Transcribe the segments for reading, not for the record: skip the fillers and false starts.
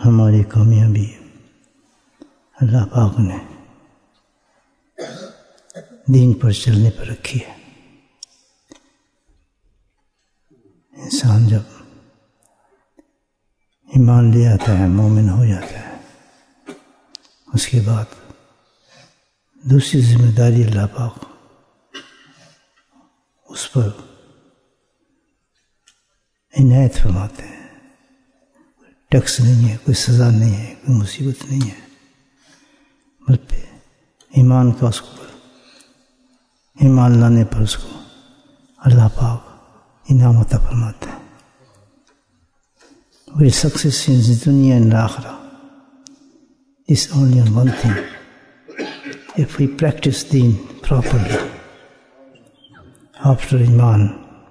हमारी कमियां भी अल्लाह पाक ने दीन पर चलने पर रखी है। इंसान जब ईमान ले आता है, मोमिन हो जाता है, उसके बाद दूसरी जिम्मेदारी अल्लाह पाक उस पर इनायत फरमाते हैं। टैक्स नहीं है, कोई सज़ा नहीं है, कोई मुसीबत नहीं है, बल्कि ईमान का उसको ईमान लाने पर उसको अल्लाह पाक इनाम अता फरमाते हैं। We success in the dunya and akhirah is only on one thing. If we practice deen properly, after Iman,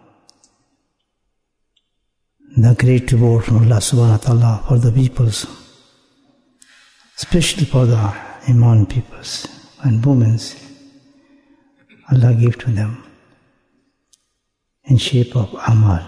the great reward from Allah subhanahu wa ta'ala for the peoples, especially for the Iman peoples and women, Allah gave to them in shape of amal.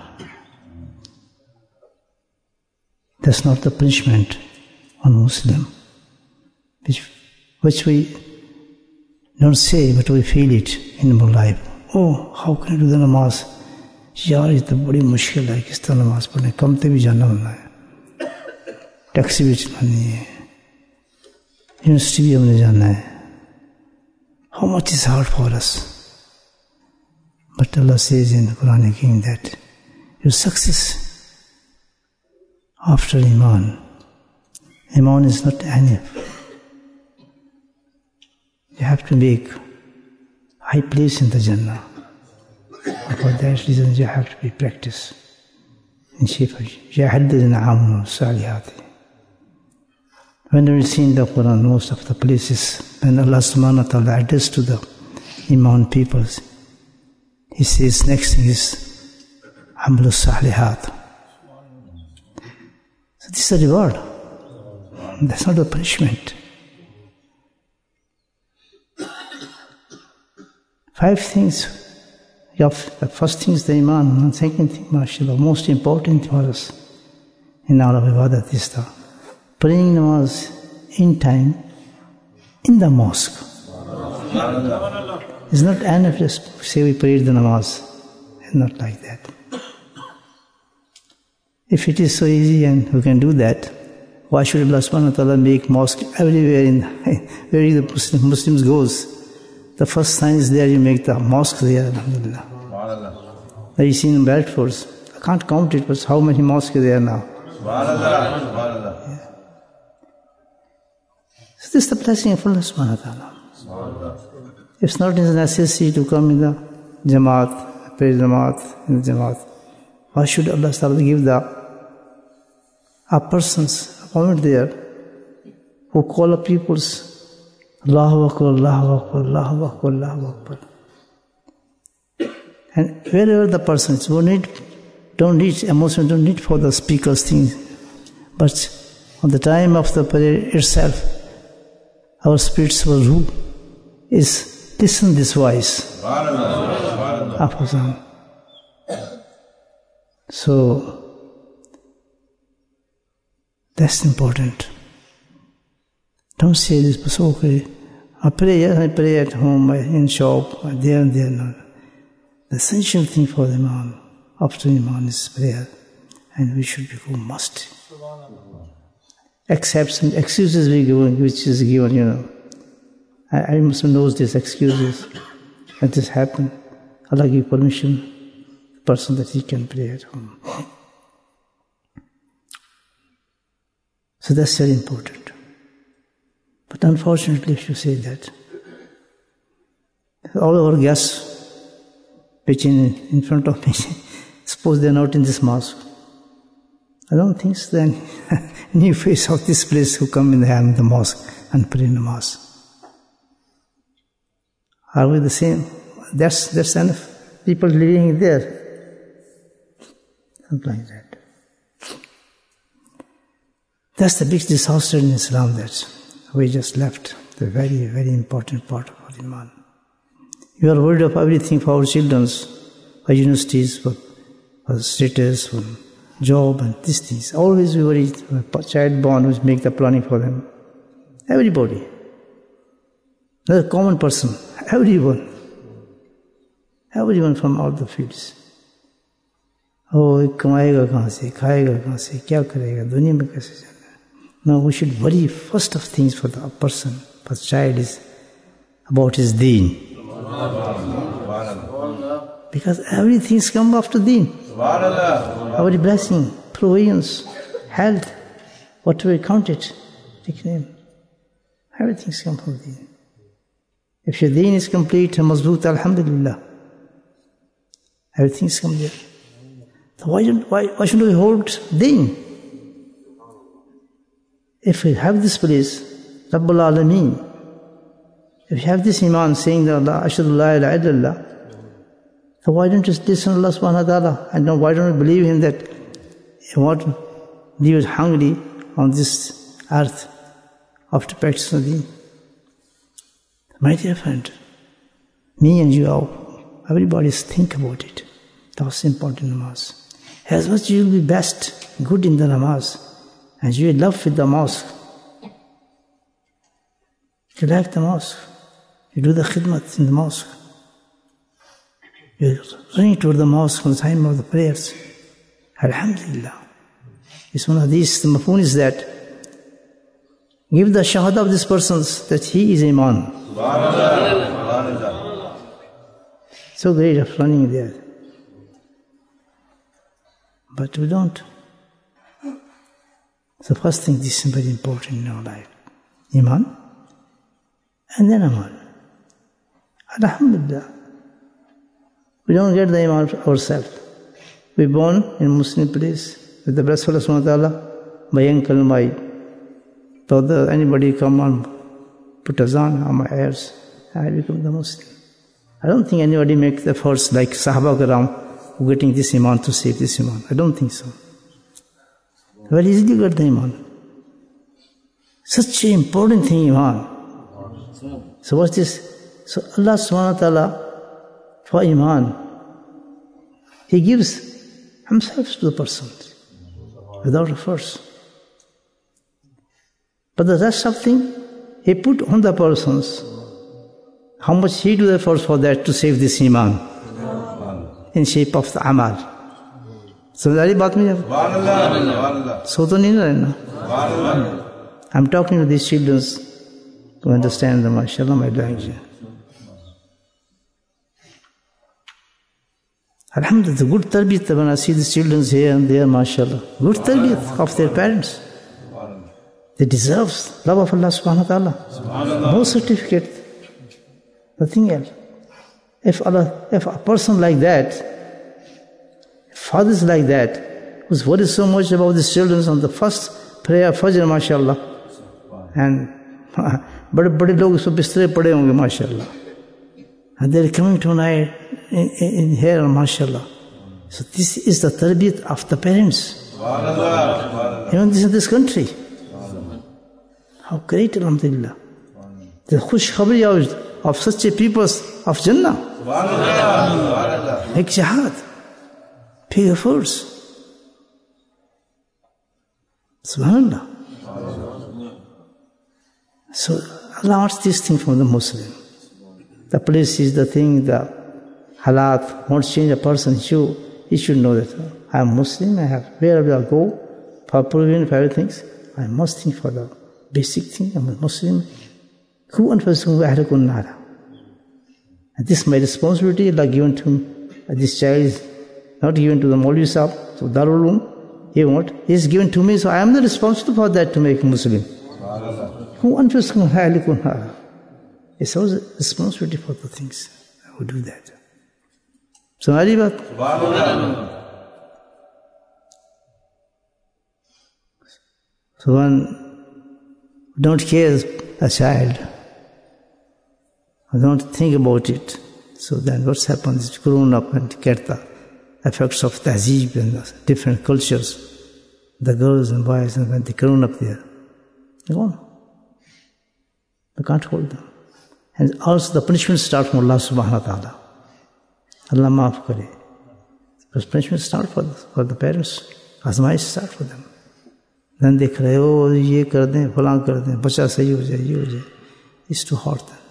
That's not the punishment on Muslim, which we don't say, but we feel it in our life. Oh, how can I do the namaz? यार ये तो बड़ी मुश्किल है, किस तरह नमाज पढ़ने, कम पे भी जाना होना है, टैक्सी भी चलानी है, यूनिवर्सिटी भी हमने जाना है. How much is hard for us? But Allah says in the Quran again that your success after Iman is not enough. You have to make high place in the Jannah. For that reason you have to be practiced in shape of Jahadina Amnu Salihati. When we see in the Quran most of the places when Allah subhanahu wa ta'ala addressed to the Iman peoples, He says next thing is Amlu Salihat. So this is a reward. That's not a punishment. 5 things. The first thing is the Iman, and second thing, mashallah, most important for us in our ibadat is the praying namaz in time in the mosque. It's not enough just say we prayed the namaz. It's not like that. If it is so easy and we can do that, why should Allah subhanahu wa ta'ala make mosque everywhere where the Muslims goes? The first sign is there, you make the mosque there, alhamdulillah. Now you see in Bradford, I can't count it, but how many mosques are there now? Yeah. So this is the blessing of Allah subhanahu wa ta'ala. It's not a necessity to come in the Jamaat, pray Jamaat, in the Jamaat. Why should Allah subhanahu wa ta'ala give a person's appointment there who call up people's Allahu Akbar, Allahu Akbar, Allahu Akbar, Allahu Akbar. And wherever the person is, don't need emotion, don't need for the speaker's things. But on the time of the prayer itself, our spiritual rule is listen this voice. So that's important. Don't say this, but okay. I pray at home, in shop, there and there. No. The essential thing for the Iman, after Iman, is prayer. And we should become must. Except some excuses we give, which is given, I must know these excuses. That this happened. Allah give permission to the person that he can pray at home. So that's very important. But unfortunately, if you say that, all our guests which in front of me, suppose they are not in this mosque. I don't think so. Then new face of this place who come in the mosque and pray in the mosque. Are we the same? That's enough. People living there. Something like that. That's the big disaster in Islam that we just left the very, very important part of our Iman. We are worried of everything for our children, for universities, for status, for job and these things. Always we worry, a child born, we make the planning for them. Everybody. Not a common person. Everyone from all the fields. Oh, कमाएगा कहाँ से, खाएगा कहाँ से, क्या करेगा, दुनिया में कैसे जाना है? No, we should worry first of things for the person, for the child is about his deen. Because everything's come after deen. Our blessing, provisions, health, whatever you count it, take name. Everything's come from deen. If your deen is complete and mazboot, alhamdulillah, everything's come there. So why shouldn't we hold deen? If we have this place, Rabbul Alameen, if you have this iman saying that Allah, Ashhadu la ilaha illallah, so why don't you listen to Allah subhanahu wa ta'ala? And why don't you believe Him that you want to leave hungry on this earth after practicing deen? My dear friend, me and you all, everybody think about it. That's important in namaz. As much you will be best, good in the namaz, and you will love with the mosque. You like the mosque. You do the khidmat in the mosque. You running toward the mosque on the time of the prayers. Alhamdulillah. It's one of these, the mafun is that give the shahada of this person that he is iman. So great of running there. But we don't. So first thing, this is very important in our life. Iman, and then amal. Alhamdulillah. We don't get the iman ourselves. We're born in a Muslim place with the blessed Allah subhanahu wa ta'ala, by young kalmai. So anybody come and put azan on my ears, I become the Muslim. I don't think anybody makes the efforts like Sahaba Karam who getting this iman to save this iman. I don't think so. Very easily got the iman. Such an important thing, iman. So what's this? So Allah subhanahu wa ta'ala, for iman, He gives Himself to the person without efforts. But the rest of thing, He put on the persons. How much he do the efforts for that to save this iman in shape of the amal. समझारी बात में सो तो नहीं रहना. I'm talking to these children to understand them, mashallah, my language. Alhamdulillah, the good tarbiyat when I see these children here and there, mashallah. Good tarbiyat of their parents. They deserve love of Allah subhanahu wa ta'ala. No certificate, nothing else. If a person like that, fathers like that, who's worried so much about his children on the first prayer, Fajr, mashallah, and bade log usko bistre pade honge, mashallah, and they're coming tonight in here, mashallah. So this is the tarbiyat of the parents. Even this in this country. How great, alhamdulillah. The khush khabri of such a people of Jannah. Make jihad. Pay efforts. Subhanallah. So Allah wants this thing from the Muslim. The place is the thing, the halat won't change a person. He should know that I am Muslim, I have wherever I go, for provision, for everything, I must think for the basic thing. I'm a Muslim. And this is my responsibility, like given to this child is not given to the Maulvi Sahib, so Darul Uloom, he won't. He is given to me, so I am the responsible for that to make a Muslim. It's always a responsibility for the things. I would do that. So, so one don't care a child, don't think about it. So then what's happened is grown up and get the effects of tahzeeb and the different cultures. The girls and boys, and when they grown up there, they're gone. We can't hold them. And also the punishment starts from Allah subhanahu wa ta'ala. Allah maaf kare. Because punishment starts for the parents. आजमाइश start for them. Then they cry, oh, ये कर दें, फलां कर दें, बच्चा सही हो जाए, ये हो जाए. It's too hard then.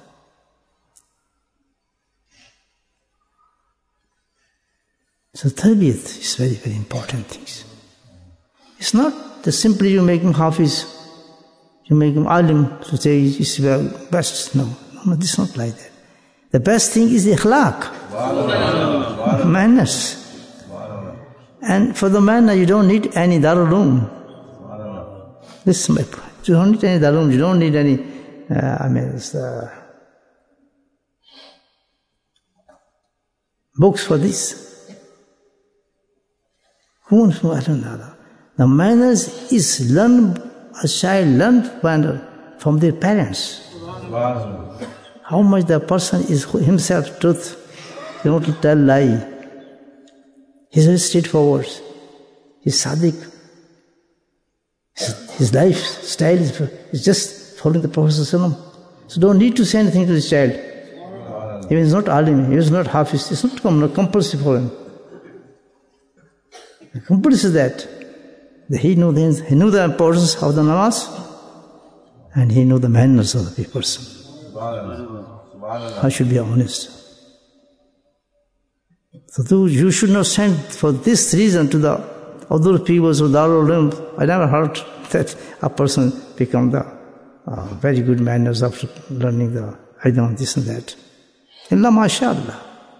So tarbiyat is very, very important things. It's not that simply you make him hafiz, you make him alim, to say he's best. No, it's not like that. The best thing is the akhlaq, manners. And for the manner, you don't need any darul uloom. This is my point. You don't need any darul uloom. You don't need any, books for this. Who wants to know? I don't know. The manners is a child learns from their parents. How much the person is himself truth. He don't tell lie. He's very straightforward. He's sadiq. His lifestyle is just following the Prophet ﷺ. So don't need to say anything to this child. Even he's not alim, he is not hafiz. It's not compulsory for him. The compulsory is that he knew the importance of the namaz and he knew the manners of the person. I should be honest. So you should not send for this reason to the other people who Darul Uloom. I never heard that a person become the very good manners after learning the Idam, this and that. Illa mashallah.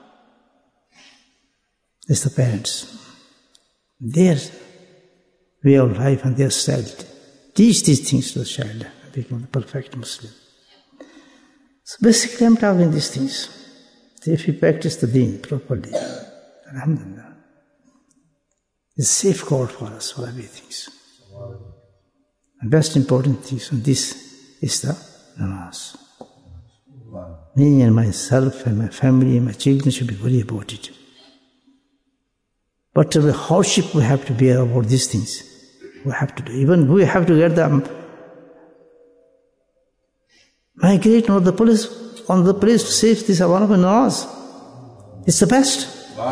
It's the parents. Their way of life and their style. Teach these things to the child and become the perfect Muslim. So basically I'm talking these things. If we practice the deen properly, alhamdulillah, it's a safeguard for us for everything. The best important thing from this is the namaz. Me and myself and my family and my children should be worried about it. Whatever hardship we have to bear about these things, we have to do. Even we have to get them migrate on the place to save this one of the namaz. It's the best.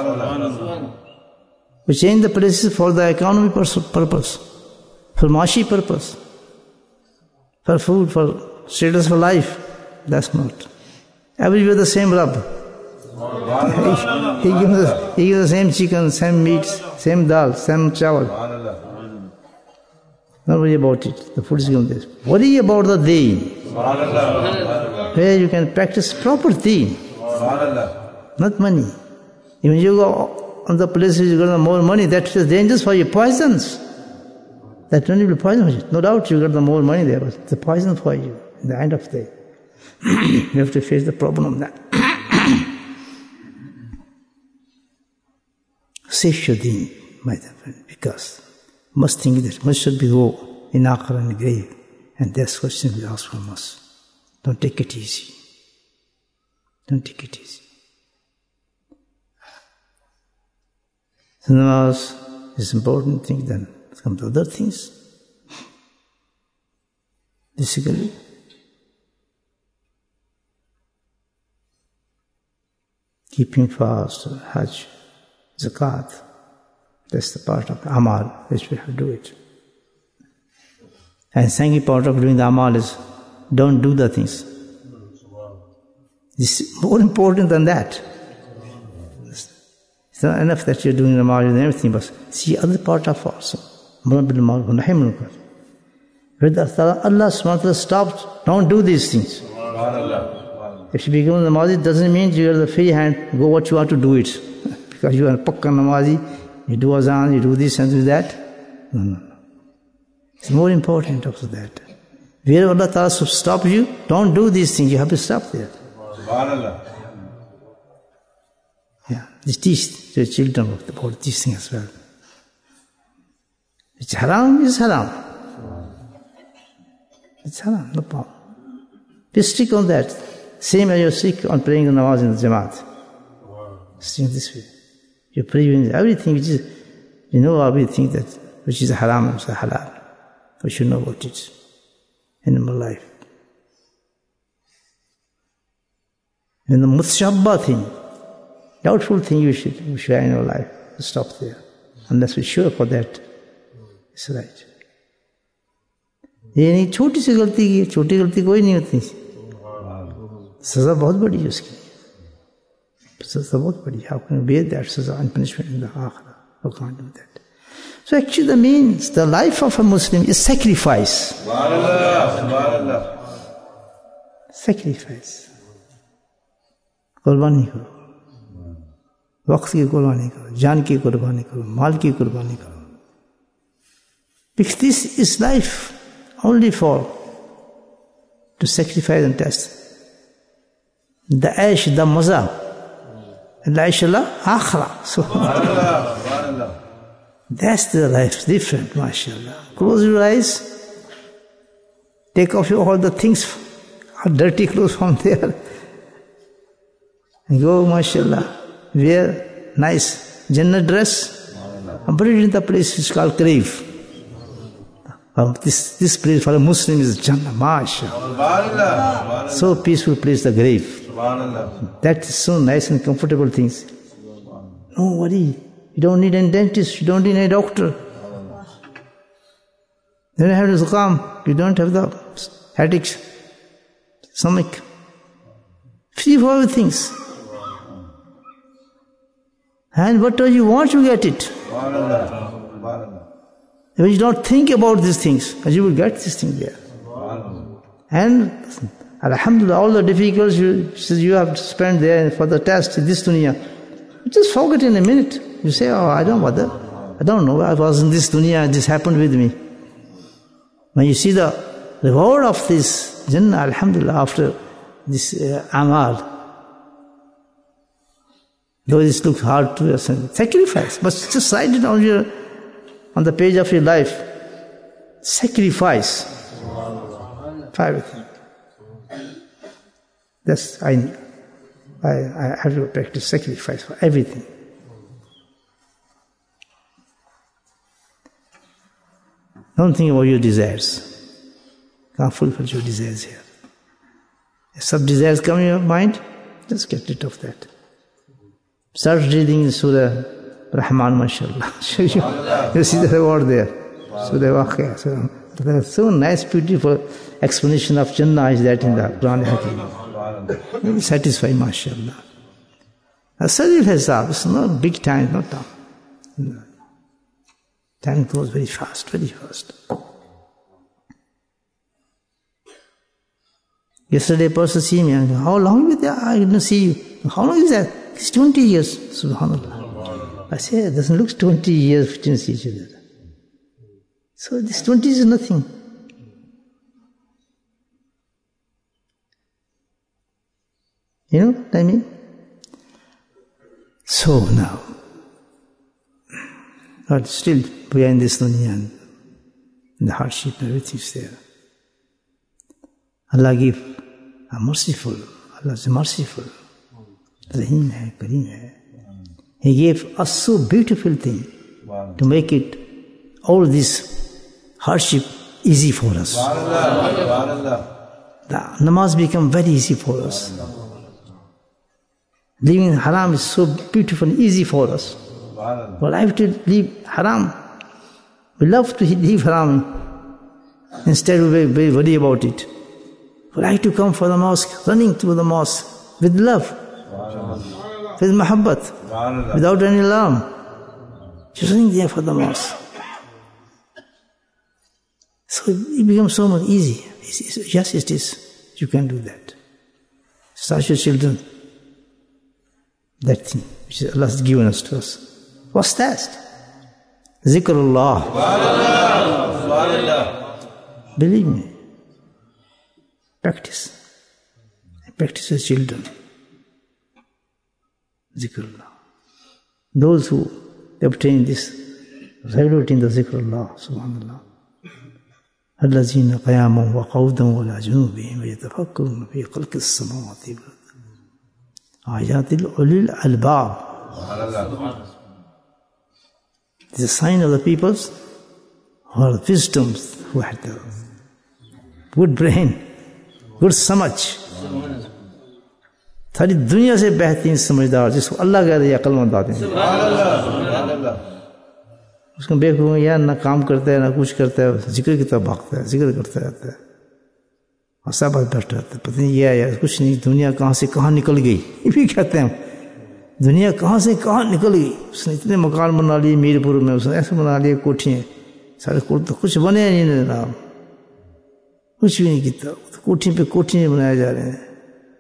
We change the places for the economy purpose, for mashi purpose, for food, for status for life. That's not. Everywhere the same Rabb. He gives the same chicken, same meats, same dal, same chawal. Don't worry about it. The food is given this. Worry about the deen. Where you can practice proper deen. Not money. Even you go on the places you get more money, that is dangerous for you. Poisons. That money will poison you. No doubt you get the more money there, but it's a poison for you in the end of the day. You have to face the problem of that. Save your deen, my friend, because must think that much should be go in akhirah and grave, and this question will ask from us. Don't take it easy. Don't take it easy. So namaz is important thing, then come to other things. Basically, keeping fast, hajj, zakat, that's the part of amal which we have to do it. And second part of doing the amal is don't do the things. This is more important than that. It's not enough that you're doing the amal and everything, but see other part of also. Where Allah SWT stopped, don't do these things. If you become a namazi, it doesn't mean you are the free hand, go what you want to do it. Because you are a pakka namazi, you do azan, you do this and do that. No. It's more important also that. Where Allah Ta'ala stops you, don't do these things, you have to stop there. Yeah, they teach their children about these things as well. It's haram, it's haram. It's haram, no problem. Be strict on that. Same as you're strict on praying the namaz in the Jamaat. Stick this way. You're praying everything which is, everything that which is haram and halal. We should know about it in our life. And the mutshabba thing, doubtful thing we should have in our life, stop there. Unless we're sure for that, It's right. ये नहीं छोटी सी गलती की, छोटी गलती कोई नहीं होती, सजा बहुत बड़ी है उसकी, सजा बहुत बड़ी. How can you bear that saza and punishment in the akhirah? How can't do that? So actually the life of a Muslim is sacrifice. Sacrifice. कुर्बानी करो, वक्त की कुर्बानी करो, जान की कुर्बानी करो, माल की कुर्बानी करो. Because this is life only for to sacrifice and test. The aish, the maza, la inshallah akhirah. So that's the life different, mashallah. Close your eyes, take off all the things, dirty clothes from there, and go, mashallah, wear nice Jannah dress, and put it in the place which is called grave. This place for a Muslim is Jannah, mashallah. So peaceful place, the grave. That is so nice and comfortable things. No worry. You don't need any dentist, you don't need any doctor. You don't have the zukam, you don't have the headaches, stomach. Free for all things. And whatever you want, you get it. If you don't think about these things, you will get this thing there. And alhamdulillah, all the difficulties you have to spend there for the test in this dunya, you just forget in a minute. You say, oh, I don't bother. I don't know. I was in this dunya, this happened with me. When you see the reward of this Jannah, alhamdulillah, after this amal, though this looks hard to us, sacrifice, but just write it on the page of your life. Sacrifice for everything. That's I have to practice sacrifice for everything. Don't think about your desires. Can't fulfill your desires here. If some desires come in your mind, just get rid of that. Start reading Surah Rahman, mashallah. You see the reward there. Surah Waqi'ah. There's so nice, beautiful explanation of Jannah is that in the Quran Hakim. You'll be satisfied, mashallah. Asajil Hisab, it's not big time, not time. Time goes very fast, very fast. Yesterday a person see me, how long is that? I didn't see you. How long is that? It's 20 years, subhanallah. I say, it doesn't look 20 years, 15 years each other. So this 20 is nothing. You know what I mean? So now, but still we are in this dunya and the hardship and everything is there. Allah give a merciful, Allah is merciful. Rahim hai, Kareem hai. He gave us so beautiful thing to make it, all this hardship easy for us. The namaz become very easy for us. Living haram is so beautiful and easy for us. Well, I have to leave haram. We love to leave haram. Instead we very worry about it. We like to come for the mosque, running through the mosque with love, with mahabbat, without any alarm. Just running there for the mosque. So it becomes so much easy. Yes, it is. You can do that. Start your children. That thing which Allah has given us to us. What's that? Zikrullah. Believe me. Practice. Practice with children. Zikrullah. Those who obtain this regularity in the Zikrullah, subhanallah. الذين قياما وقعودا وعلى جنوبهم ويتفكرون في خلق السماوات والأرض آيات لأولي الألباب. It's a sign of the peoples who are wisdoms, who had the good brain, good समझ. सारी दुनिया से बेहतरीन समझदार जिसको अल्लाह कहते हैं अक्लमंद आदमी. اس کو دیکھوں یا نہ کام کرتا ہے نہ کچھ کرتا ہے، ذکر کی طرف بھاگتا ہے، ذکر کرتا رہتا ہے، اور سب بیٹھا رہتا ہے، پتہ نہیں یہ آیا کچھ نہیں، دنیا کہاں سے کہاں نکل گئی، یہ بھی کہتے ہیں دنیا کہاں سے کہاں نکل گئی، اس نے اتنے مکان بنا لیے میر پور میں، اس نے ایسے بنا لیے کوٹھیاں، سارے تو کچھ بنے نہیں جناب، کچھ بھی نہیں کیتا، کوٹھی پہ کوٹھی بنائے جا رہے ہیں.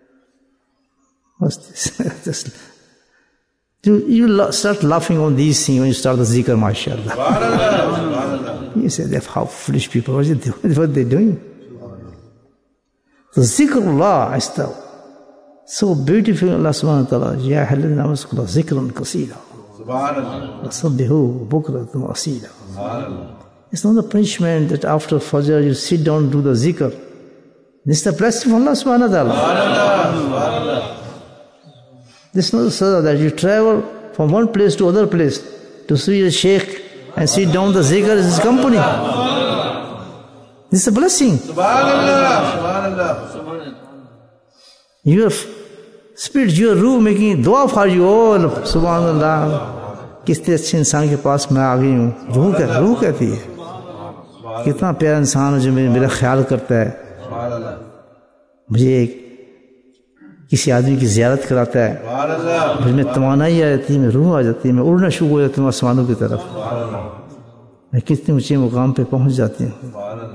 You start laughing on these things when you start the zikr, mashallah. You say, how foolish people, what they're doing. The zikrullah is so beautiful. Allah subhanahu wa ta'ala, Ya halladina amazkullah zikran kasira. Sabbihu bukratan asila. It's not a punishment that after Fajr you sit down and do the zikr. This is the blessing from Allah subhanahu wa ta'ala. This is not a sadaqah that you travel from one place to other place to see a sheikh and sit down the zikr is his company. This is a blessing. Your spirit, your ruh making dua for you. Oh, subhanallah. کتنے اچھے انسان کے پاس میں آ گئی ہوں. روح کہتی ہے کتنا پیارا انسان ہے جو میرا خیال کرتا ہے, مجھے کسی آدمی کی زیارت کراتا ہے, مجھ میں توانائی آ جاتی ہے, میں روح آ جاتی ہے, میں اڑنا شروع ہو جاتی ہوں آسمانوں کی طرف, میں کتنے اونچے مقام پہ پہنچ جاتی ہوں.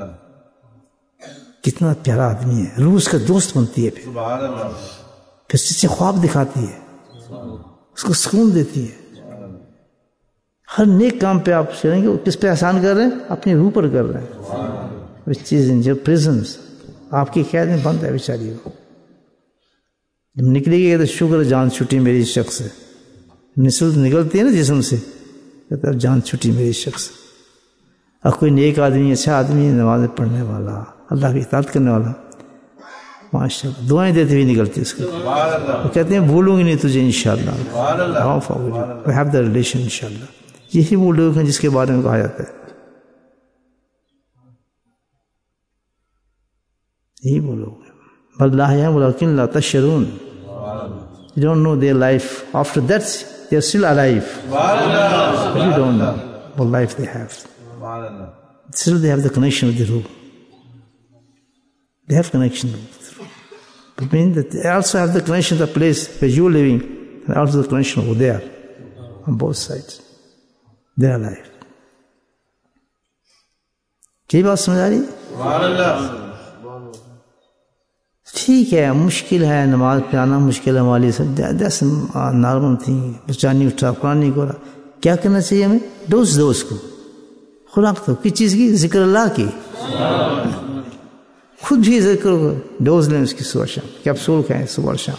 کتنا پیارا آدمی ہے, روح اس کا دوست بنتی ہے, پھر سچے خواب دکھاتی ہے, اس کو سکون دیتی ہے. ہر نیک کام پہ آپ چلیں گے, کس پہ احسان کر رہے ہیں؟ اپنی روح پر کر رہے ہیں. which is in your prisons, آپ کی قید میں بند ہے بیچاری وہ. جب نکلے گی تو شکر جان چھٹی میری شخص سے, نسل نکلتی ہے نا جسم سے, کہتا ہے جان چھٹی میری شخص. اب کوئی نیک آدمی, اچھا آدمی, نمازیں پڑھنے والا, اللہ کی اطاعت کرنے والا, ماشاء اللہ دعائیں دیتے ہوئے نکلتی اس کو. وہ کہتے ہیں بھولوں گی نہیں تجھے انشاءاللہ, we have the relation انشاءاللہ. یہی وہ لوگ ہیں جس کے بارے میں کہا جاتا ہے, یہی وہ لوگ ہیں. بَلْ لَهْ وَلَكِنْ لَا تَشْعُرُونَ. You don't know their life. After that, they are still alive. But you don't know what life they have. Still they have the connection with the Ruh. They have connection with the Ruh. But means that they also have the connection with the place where you are living, and also the connection over there, on both sides. They are alive. کیا بات سمجھ آ رہی؟ ٹھیک ہے, مشکل ہے, نماز پہ آنا مشکل ہے ہماری, سب دیٹس نارمل تھنگ. بچہ نہیں اٹھا, قرآن نہیں کھولا, کیا کرنا چاہیے ہمیں؟ ڈوز دو اس کو, خوراک دو. کس چیز کی؟ ذکر اللہ کی. خود بھی ذکر کو ڈوز لیں اس کی صبح شام, کیپسول کھائیں صبح شام.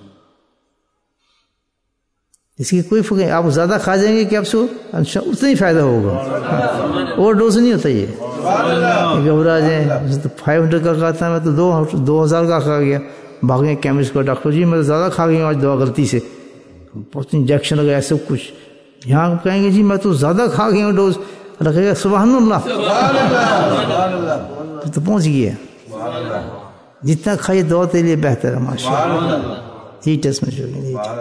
اس کی کوئی فرق نہیں, آپ زیادہ کھا جائیں گے کیپسول اتنا ہی فائدہ ہوگا, اوور ڈوز نہیں ہوتا. یہ گھبرا جائیں, 500 کا کھاتا میں تو 2000 کا کھا گیا, بھاگیں کیمسٹ کا, ڈاکٹر جی میں زیادہ کھا گئی ہوں آج دوا غلطی سے, بہت انجیکشن لگایا سب کچھ. یہاں کہیں گے جی میں تو زیادہ کھا گئی ہوں ڈوز, رکھے گا سبحان اللہ, تو پہنچ گیا. جتنا کھائیے دوا کے لیے بہتر ہے ماشاء اللہ. یہی ٹیسٹ میں جو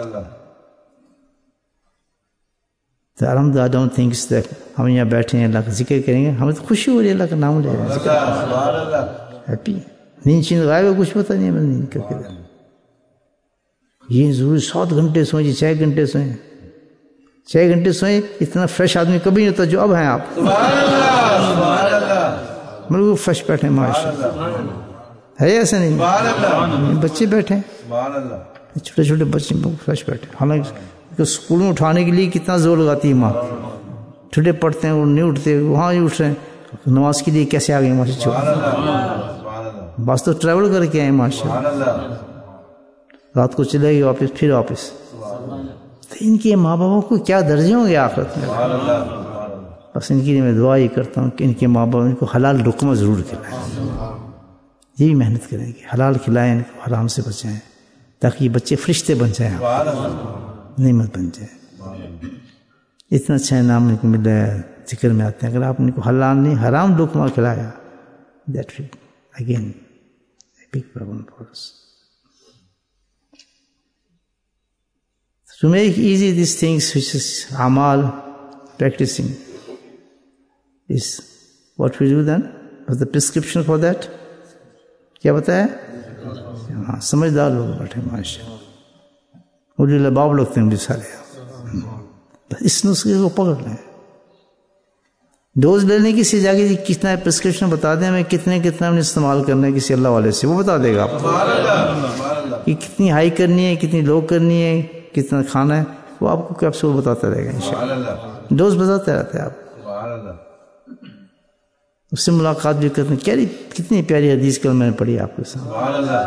تو الحمد للہ ڈونٹ تھنک دیٹ ہم یہاں بیٹھے ہیں اللہ کا ذکر کریں گے, ہمیں تو خوشی ہو رہی ہے, اللہ کا نام لے رہے ہیں, ہیپی. نیند چیند غائب ہے, کچھ پتہ نہیں ہے نیند کر کے. یہ ضروری 7 گھنٹے سوئیں, 6 گھنٹے سوئیں, 6 گھنٹے سوئیں. اتنا فریش آدمی کبھی نہیں ہوتا جو اب ہیں آپ. بالکل فریش بیٹھے ماشاء اللہ. ہے ایسا نہیں؟ بچے بیٹھے, چھوٹے چھوٹے بچے فریش بیٹھے. حالانکہ اسکول میں اٹھانے کے لیے کتنا زور لگاتی ہے ماں, ٹھڈے پڑھتے ہیں وہ نہیں اٹھتے, وہاں ہی اٹھ رہے ہیں. نماز کے لیے کیسے آ گئے ماشاء اللہ, بس تو ٹریول کر کے آئے ماشاء اللہ. رات کو چلے گئے واپس, پھر واپس. تو ان کے ماں باپوں کو کیا درجے ہوں گے آخرت میں. بس ان کے لیے میں دعا ہی کرتا ہوں کہ ان کے ماں باپ ان کو حلال لقمہ ضرور کھلائیں. یہ بھی محنت کریں کہ حلال کھلائیں, ان کو حرام سے بچائیں, تاکہ یہ بچے فرشتے بن جائیں, نعمت بن جائے. اتنا اچھا انعام ان کو مل رہا ہے, ذکر میں آتے ہیں. اگر آپ نے کو حلال نہیں حرام لقمہ کھلایا, that will again a big problem for us. To make easy these things which is amal, practicing, is what we do then? What's the prescription for that? کیا بتایا؟ ہاں سمجھدار لوگ بیٹھے ماشاء اللہ، مجھے لباب لگتے ہیں مجھے سارے، اس نسخے کو پکڑ لیں. ڈوز لینے کی سے جا کے کتنا پرسکرپشن بتا دیں ہمیں، کتنے ہم نے استعمال کرنا ہے کسی اللہ والے سے، وہ بتا دے گا آپ کو کہ کتنی ہائی کرنی ہے، کتنی لو کرنی ہے، کتنا کھانا ہے، وہ آپ کو کیپسول بتاتا رہے گا انشاءاللہ، ڈوز بتاتے رہتے ہیں آپ. اس سے ملاقات بھی کرتے ہیں. کتنی پیاری حدیث کل میں نے پڑھی آپ کے سامنے.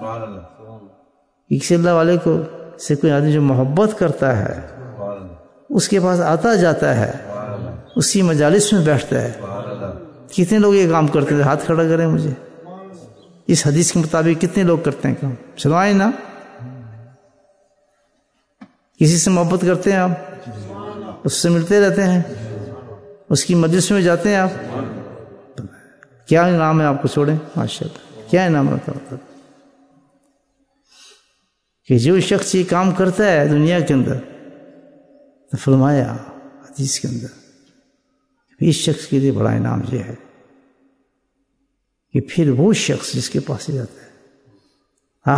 کسی اللہ والے کو سے کوئی آدمی جو محبت کرتا ہے اس کے پاس آتا جاتا ہے، اسی مجالس میں بیٹھتا ہے. کتنے لوگ یہ کام کرتے ہیں؟ ہاتھ کھڑا کریں مجھے. اس حدیث کے مطابق کتنے لوگ کرتے ہیں کام؟ چلوائیں نا. کسی سے محبت کرتے ہیں آپ، اس سے ملتے رہتے ہیں، اس کی مجلس میں جاتے ہیں آپ، کیا انعام ہے آپ کو؟ چھوڑیں ماشاءاللہ، کیا انعام ہوتا ہے کہ جو شخص یہ کام کرتا ہے دنیا کے اندر، تو فرمایا حدیث کے اندر اس شخص کے لیے بڑا انعام یہ ہے کہ پھر وہ شخص جس کے پاس ہی جاتا ہے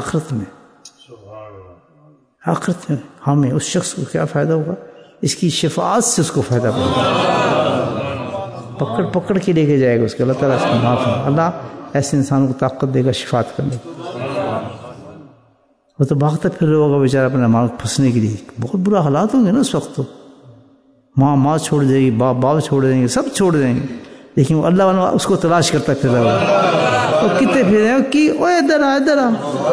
آخرت میں ہمیں اس شخص کو کیا فائدہ ہوگا؟ اس کی شفاعت سے اس کو فائدہ ہوگا. پکڑ کے لے کے جائے گا اس کے، اللہ تعالیٰ اس کو معاف ہے. اللہ ایسے انسان کو طاقت دے گا شفاعت کرنے کی. وہ تو بھاگتا پھر رہا ہوگا بیچارہ اپنے مال پھنسنے کے لیے. بہت برا حالات ہوں گے نا اس وقت. تو ماں چھوڑ دے گی، باپ چھوڑ دیں گے، سب چھوڑ دیں گے، لیکن وہ اللہ والا اس کو تلاش کرتا پھر رہا ہوگا. وہ کتنے پھر رہے کہ او ادھر آ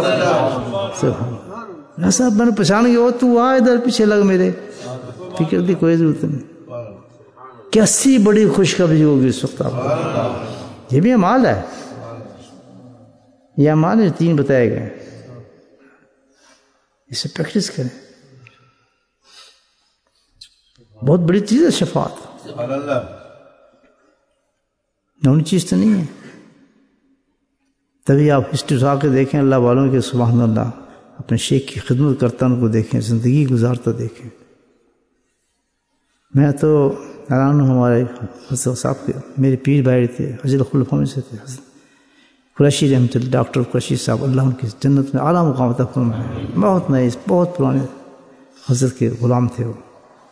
صاحب میں نے پہچان گیا، وہ تو آ ادھر پیچھے لگ میرے. فکر کی کوئی ضرورت نہیں. کیسی بڑی خوشخبری ہوگی اس وقت آپ کو. یہ بھی اعمال ہے، یہ اعمال جو 3 بتائے گئے، اسے پریکٹس کریں. بہت بڑی چیز ہے شفاعت، نئی چیز تو نہیں ہے. تبھی آپ ہسٹری اٹھا کے دیکھیں اللہ والوں کے، سبحان اللہ، اپنے شیخ کی خدمت کرتا ان کو دیکھیں، زندگی گزارتا دیکھیں. میں تو حیران ہوں. ہمارے حضرت صاحب کے میرے پیر بھائی تھے، حضرت الخلفاء میں سے تھے، قریشی رحمۃ اللہ، ڈاکٹر قریشی صاحب، اللہ ان کی جنت میں اعلیٰ مقام عطا فرمائے. بہت نئے، بہت پرانے حضرت کے غلام تھے وہ.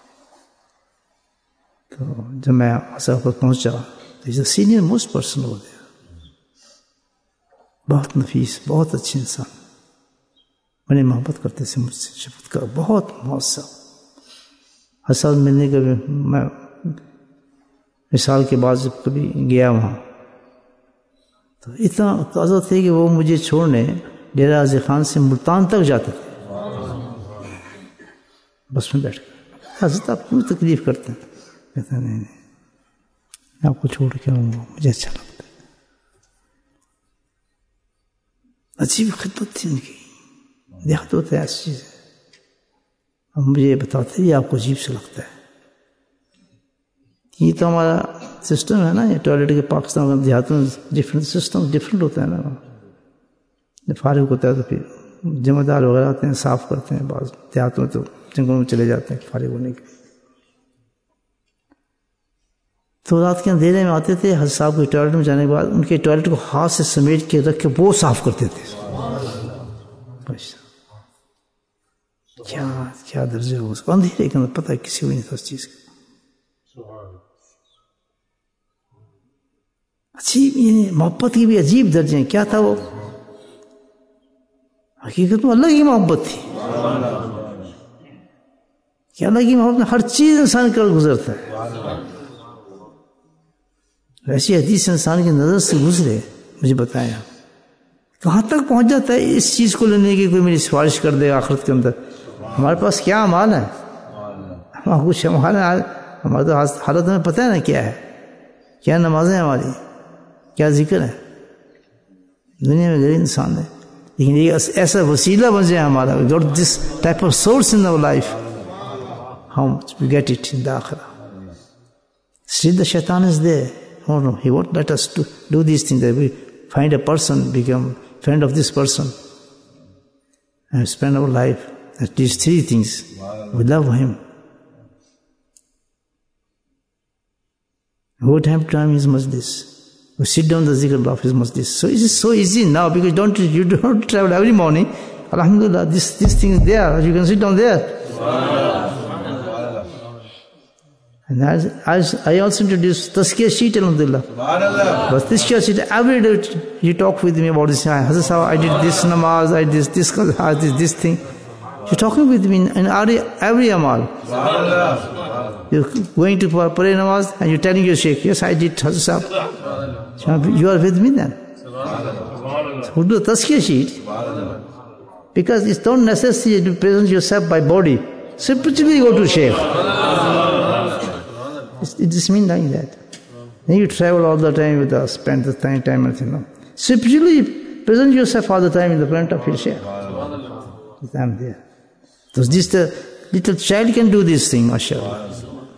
تو جب میں حضرت پر پہنچا تو سینئر موسٹ پرسن ہو گیا. بہت نفیس، بہت اچھے انسان، بڑی محبت کرتے تھے مجھ سے، شفقت کا بہت مؤثر. حساب ملنے کا بھی میں مثال کے بعد جب کبھی گیا وہاں تو اتنا تازہ تھے کہ وہ مجھے چھوڑنے ڈیرہ غازی خان سے ملتان تک جاتے تھے بس میں بیٹھ کر. حضرت آپ کیوں تکلیف کرتے ہیں؟ کہتے ہیں نہیں میں آپ کو چھوڑ کے آؤں گا، مجھے اچھا لگتا ہے. عجیب خدمت تھی ان کی. دیکھتے ہوتے ہیں ایسی چیز ہے، اب مجھے بتاتے ہی آپ کو عجیب سے لگتا ہے. یہ تو ہمارا سسٹم ہے نا، یہ ٹوائلٹ کے پاکستان دیہاتوں میں ڈفرینٹ سسٹم ڈفرینٹ ہوتا ہے نا. جب فارغ ہوتا ہے تو پھر ذمہ دار وغیرہ آتے ہیں، صاف کرتے ہیں. بعض دیہاتوں میں تو جنگلوں میں چلے جاتے ہیں فارغ ہونے کے. تو رات کے اندھیرے میں آتے تھے. حضرت صاحب کے ٹوائلٹ میں جانے کے بعد ان کے ٹوائلٹ کو ہاتھ سے سمیٹ کے رکھ کے وہ صاف کرتے تھے. کیا درجہ ہو اس کو، اندھیرے کے اندر پتہ کسی کو نہیں تھا اس چیز کا. عجیب، یعنی محبت کی بھی عجیب درجے ہیں. کیا تھا وہ؟ حقیقت میں اللہ کی محبت تھی کہ اللہ کی محبت میں ہر چیز انسان کا گزرتا ہے. ایسی حدیث انسان کی نظر سے گزرے، مجھے بتائیں کہاں تک پہنچ جاتا ہے اس چیز کو لینے کی کوئی میری سفارش کر دے آخرت کے اندر. ہمارے پاس کیا اعمال ہے، ہمارا کچھ اعمال ہے. ہمارے تو حالت میں پتہ ہے نا کیا ہے، کیا نمازیں ہماری، کیا ذکر ہے. دنیا میں غریب انسان ہے، لیکن یہ ایسا وسیلہ بن جائے ہمارا. got this type of source in our life, how much we get it in the akhirah. Still the shaitan is there. Oh no, he won't let us to do these things. That we find a person, become friend of this person, and spend our life at these 3 things. We love him. Go time to time is majlis. We sit down the zikr of his majlis. So it is so easy now because you don't travel every morning. Alhamdulillah, this thing is there. You can sit down there. And as I also introduced Tazkiyah sheet, alhamdulillah. But Tazkiyah sheet, every day you talk with me about this. Hazrat Sahab, I did this namaz, I did this thing. You're talking with me in every amal. You're going to pray namaz and you're telling your sheikh, yes, I did Hazrat Sahab. You are with me then. So who do the Tazkiyah sheet? Because it's not necessary to present yourself by body. Simply go to sheikh. It just means like that. Then you travel all the time with us, spend the time and no. Simply present yourself all the time in the front of your sheikh. I'm there. So this the little child can do this thing, mashallah.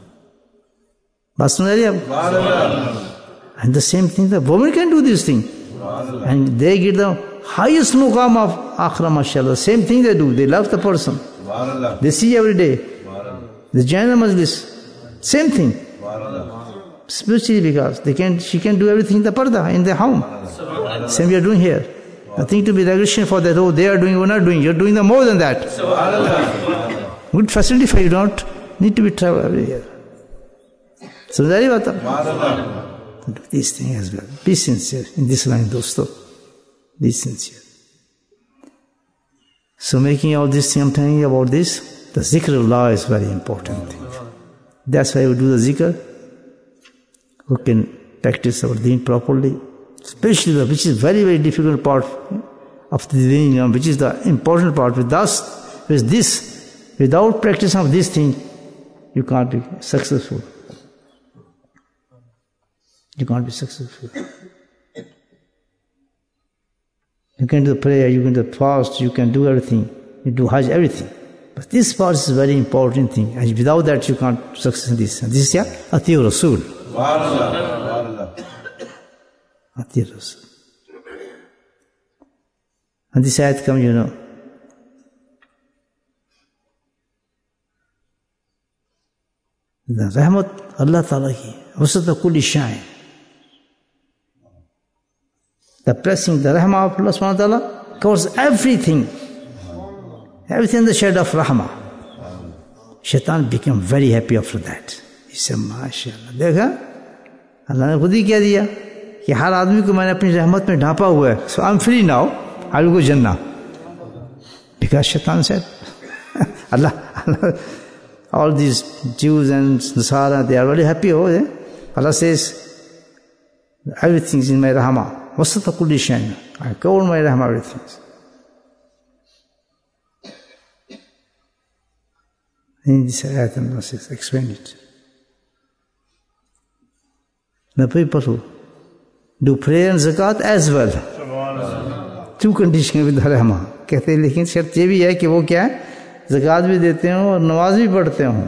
And the same thing, the woman can do this thing. And they get the highest muqam of akhira, mashallah. Same thing they do. They love the person. They see every day. They join the majlis. Same thing. Spiritually, because she can do everything in the parda, in the home. Same we are doing here. Nothing to be regression for that. Oh, they are doing, we're not doing. You're doing the more than that. Good facility for you. Don't need to be travel every year. So very do this thing as well. Be sincere in this line, dosto. Be sincere. So making all this thing, I'm telling you about this, the zikr of Allah is very important thing. That's why we do the zikr. Who can practice our deen properly, especially which is very, very difficult part of the deen, which is the important part. With this, without practice of this thing, you can't be successful. You can't be successful. You can do the prayer, you can do the fast, you can do everything. You do Hajj, everything. But this part is a very important thing. And without that, you can't succeed in this. And this is Atiyu Rasul. Atiyu Rasul. And this ayat comes, the rahmat Allah Ta'ala ki, wasata kulli sha'in. The blessing, the rahmah of Allah Subhanahu wa Ta'ala covers everything. Everything in the shade of rahmah. Shaitan became very happy after that. He said, MashaAllah. देखा अल्लाह ने खुद ही कह दिया कि हर आदमी को मैंने अपनी रहमत में ढांपा हुआ है. So I'm free now. I will go Jannah. Because Shaitan said, Allah, all these Jews and Nasara, they are very happy over there. Allah says, everything is in my rahmah. Wasata kulli shay'in. I cover my rahmah, everything. In this ayat, Allah says, explain it. The people who do prayer and zakat as well. Two conditions with the rahmah. कहते हैं लेकिन शर्त ये भी है कि वो क्या है, ज़कात भी देते हो और नमाज भी पढ़ते हो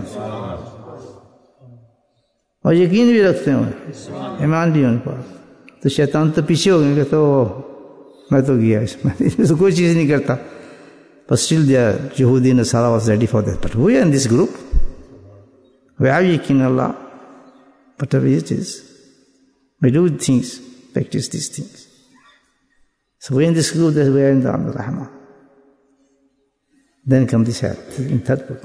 और यकीन भी रखते हो, ईमान भी उनके पास. तो शैतान तो पीछे हो गए, कहते हो मैं तो गया इसमें तो कोई चीज़ नहीं करता. But still the Yehudi Nasara was ready for that. But we are in this group. We have yakin in Allah. Whatever it is, we do things, practice these things. So we are in this group, that we are in the Rahmah. Then come this ayat in third book.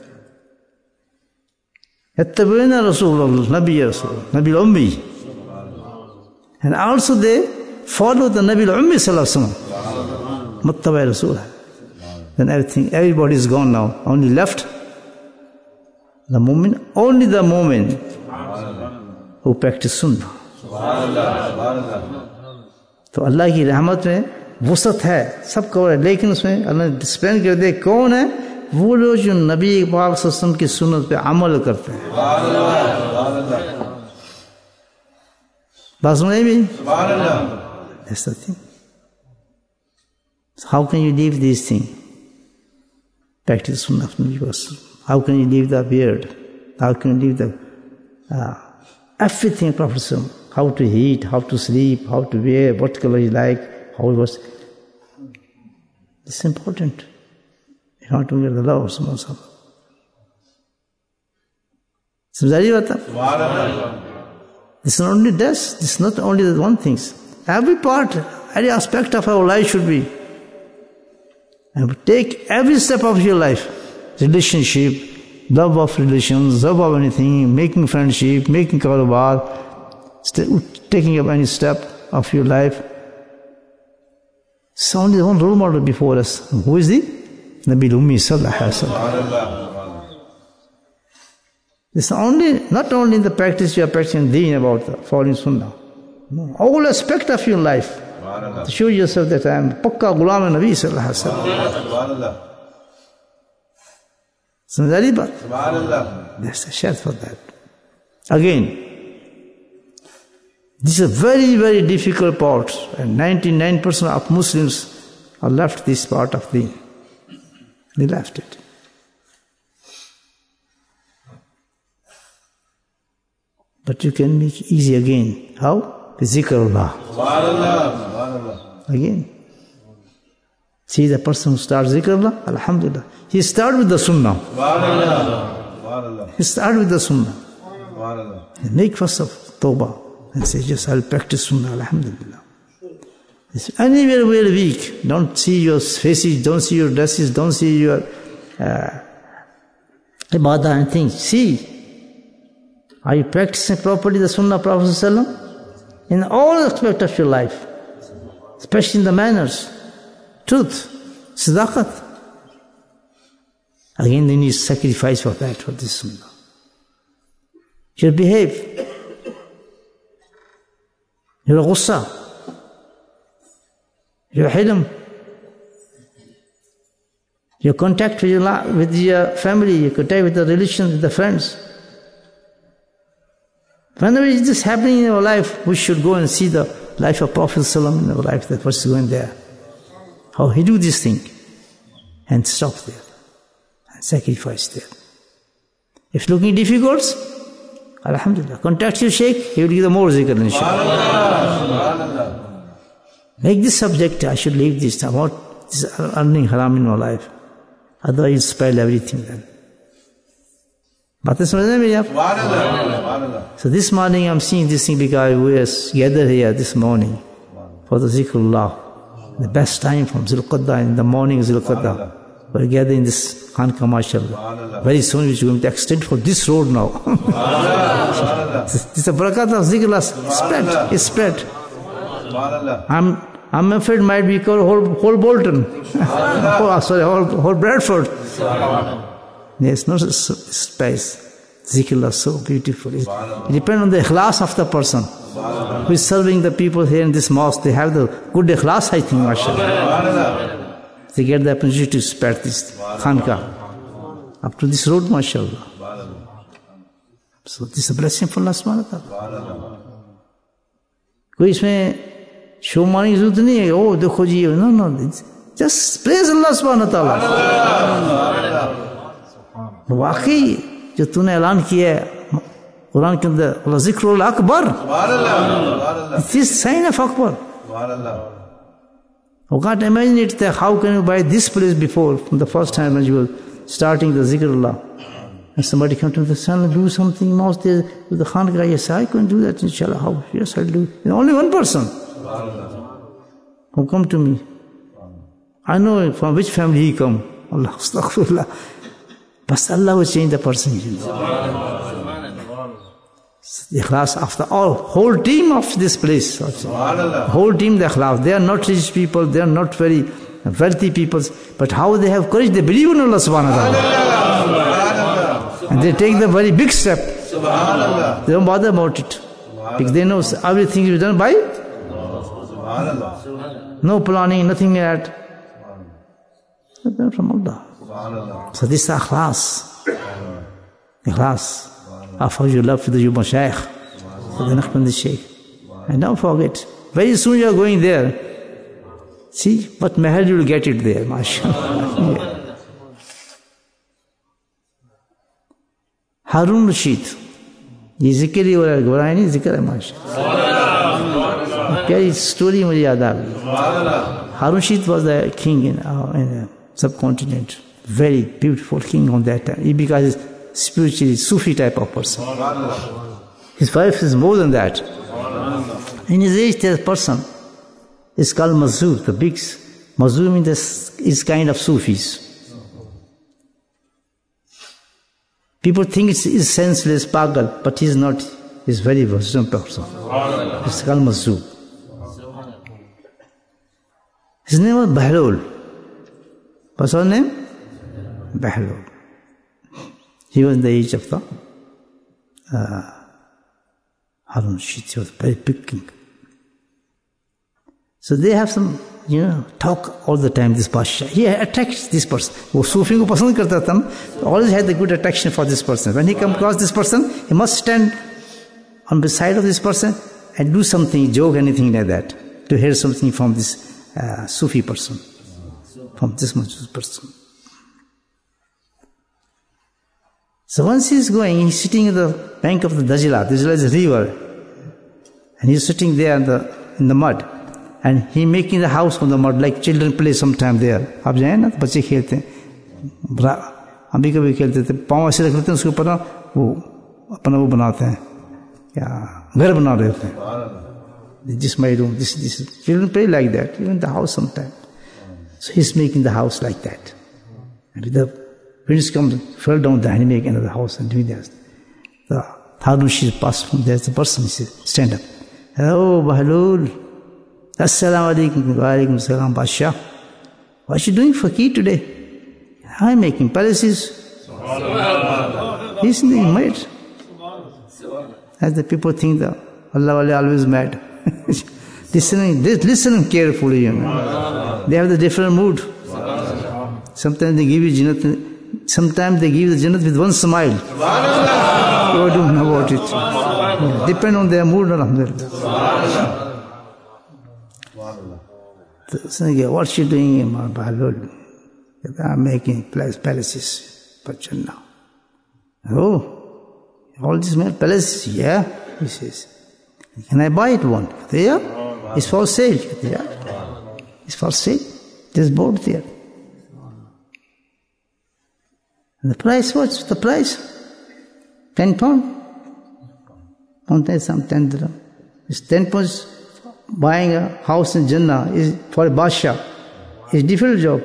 Yattabi'una Rasulullah, Nabi Rasul, Nabi al-Ummi. And also they follow the Nabi al-Ummi sallallahu alaihi wasallam. Muttabi Rasul. Then everybody is gone now. Only left the mu'min, only the mu'min who practice sunnah. तो अल्लाह की रहमत में वसत है, सब cover है, लेकिन उसमें अल्लाह ने डिस्प्लेन कर दे कौन है, वो लोग जो नबी पाक सल्लल्लाहु अलैहि वसल्लम की सुन्नत पे अमल करते हैं. बात सुनाई भी? That's the thing. So how can you leave these things? Practice sunnah of Nabi Wasallam. How can you leave the beard? How can you leave the everything Prophet Wasallam? How to eat, how to sleep, how to wear, what color you like, how it was. It's important. You want to get the love of समझ आ रही बात? This is not only this. This is not only the one thing. Every part, every aspect of our life should be. And take every step of your life. Relationship, love of relations, love of anything, making friendship, making karobar, taking up any step of your life. It's only one role model before us. Who is the? Nabi Ummi Sallallahu Alaihi Wasallam. It's not only in the practice you are practicing deen about the following sunnah. No, all aspect of your life. To show yourself that I am Pakka Ghulam Nabi Sallallahu Alaihi Wasallam. That's a shart for that. Again, this is a very, very difficult part, and 99% of Muslims are left this part of deen. They left it. But you can make it easy again. How? With zikrullah. Again. See the person who starts zikrullah, alhamdulillah. He starts with the sunnah. He starts with the sunnah. He make first of tawbah and say, just I'll practice sunnah, alhamdulillah. It's anywhere we are weak. Don't see your faces, don't see your dresses, don't see your ibadah and things. See, are you practicing properly the sunnah of Prophet ﷺ? In all aspects of your life, especially in the manners, truth, sadaqat. Again, they need sacrifice for that, for this sunnah. You behave. Your ghussa. Your hilm. Your contact with your family, your contact with the relations, with the friends. Whenever is this happening in our life, we should go and see the life of Prophet ﷺ in our life, that what's going there. How he do this thing. And stop there. And sacrifice there. If looking difficult, alhamdulillah, contact your shaykh, he will give the more zikr inshallah. Make this subject, I should leave this, about this earning haram in my life. Otherwise you spoil everything then. So this morning I'm seeing this thing because we are gathered here this morning for the zikrullah. The best time from Zulqadda, in the morning Zulqadda. We are gathered in this Khanqa, mashallah. Very soon we are going to extend for this road now. This is a barakat of zikrullah. It's spread. I'm afraid might be called whole Bolton. Whole Bradford. There's no space. Zikrullah is so beautiful. It depends on the ikhlas of the person who is serving the people here in this mosque. They have the good ikhlas, I think, mashallah. They get the opportunity to spread this khanqa up to this road, mashallah. So this is a blessing from Allah subhanahu wa ta'ala. कोई इसमें show मारने की जरूरत नहीं है, ओ देखो जी, no, just praise Allah subhanahu wa ta'ala. वाकई जो तूने ऐलान किया है कुरान के अंदर, अल्लाह ज़िक्रुल Akbar, it is sign of Akbar. You can't imagine it, that how can you buy this place before, from the first time when you were starting the zikrullah. And somebody come to the son, do something most there with the Khanqa. Yes, I can do that, inshallah. How? Yes, I'll do it. Only one person who come to me. I know from which family he come. Allah, astaghfirullah. But Allah will change the person. The ikhlas of the whole team of this place. Whole team, the ikhlas. They are not rich people, they are not very wealthy people. But how they have courage, they believe in Allah subhanahu wa ta'ala. And they take the very big step. They don't bother about it. Because they know everything is done by no planning, nothing like that. From Allah. So this is ikhlas. Ikhlas. Of how you love the Juba Shaykh, the Naqshbandi Shaykh. And don't forget, very soon you are going there. See, what mahal you will get it there, mashallah. Harun Rashid. ये जिक्र ही हो रहा है, घबराए नहीं, जिक्र है माशाल्लाह. क्या story मुझे याद आ गई. Harun Rashid was the king in the subcontinent. Very beautiful king on that time. He because spiritually Sufi type of person. His wife is more than that. In his age, there is a person. It's called Mazur, the big Mazur means is kind of Sufis. People think it's senseless, pagal, but he's not. He's very wisdom person. It's called Mazur. His name was Bahlul. What's her name? Bahlul. He was in the age of the Harun Rashid. He was a very big king. So they have some, talk all the time, this Pasha. He attracts this person. Wo Sufi ko pasand karta tha, always had the good attraction for this person. When he come across this person, he must stand on the side of this person and do something, joke, anything like that, to hear something from this Sufi person, from this Mazur person. So once he's going, he's sitting at the bank of the Dajla. Dajla is a river. And he's sitting there in the mud. And he making the house from the mud, like children play sometime there. आप जाए ना तो बच्चे खेलते हैं, हम भी कभी खेलते थे, पाँव ऐसे रख लेते हैं, उसके ऊपर वो अपना वो बनाते हैं, क्या घर बना रहे होते हैं. This my room, this children play like that, even the house sometime. So he's making the house like that. And with the winds come, fell down there, and he make another house and doing that. The Harun Rashid passed from there. The person he said, stand up. Oh, Bahlul. Assalamu alaikum, wa alaikum salam, Basha. What are you doing Fakir today? I'm making palaces. He's mad. As the people think that Allah always mad. Listen carefully, They have the different mood. Sometimes they give you Jannat, sometimes they give the Jannat with one smile. You don't know about it. Depend on their mood, alhamdulillah. What's she doing, Bahlul? I'm making palaces for Jannah. Oh, all these palaces? Yeah, he says. Can I buy it one? Yeah, it's for sale. Yeah, it's for sale. There's board there. And the price, what's the price? 10 pound? Some 10 dirham. It's 10 pounds. Buying a house in Jannah is for a Basha. It's a difficult job.